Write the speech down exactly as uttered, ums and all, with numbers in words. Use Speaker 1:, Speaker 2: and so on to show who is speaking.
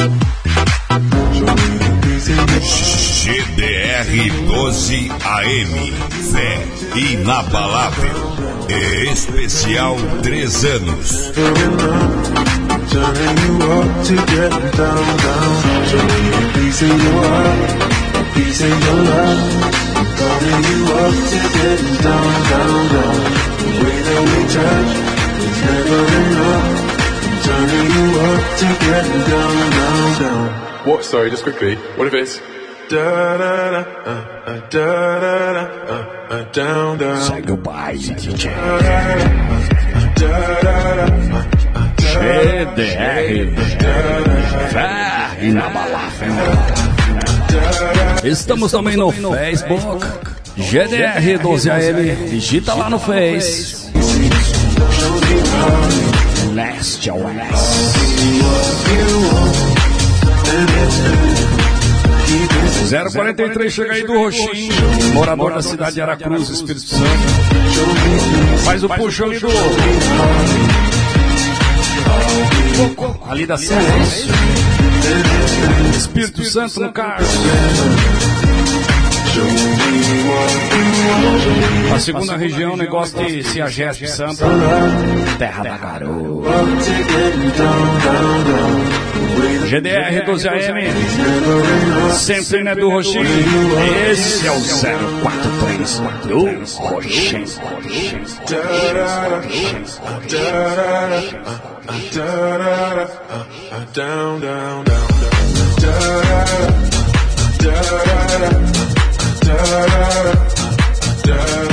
Speaker 1: G D R doze A M, fé inabalável, especial três anos. Turning you up to get down, down. Show me a piece of your heart, a piece of your love. Turning you up to get down, down, down. The way that we touch is never enough. Turning you up to get down, down, down.
Speaker 2: What? Sorry, just quickly. What if it's da da da uh, uh, da da da uh, uh, down, down.
Speaker 3: Say goodbye, D J.
Speaker 2: Da da da uh,
Speaker 3: G D R, fé inabalável. Estamos também no Facebook, G D R doze A M, digita lá no Face. Leste a oeste. zero quarenta e três, chega aí do Roxinho, morador da cidade de Aracruz, Espírito Santo. Faz o puxo ali do ali da Silêncio, Espírito Santo no carro. A segunda região, negócio de Ciageste Santo, terra da garoa. G D R doze A M, sempre né do Roxinho. Esse é o zero quatro três do Roxinho.
Speaker 2: Down, down, down, down, down, down, down, down.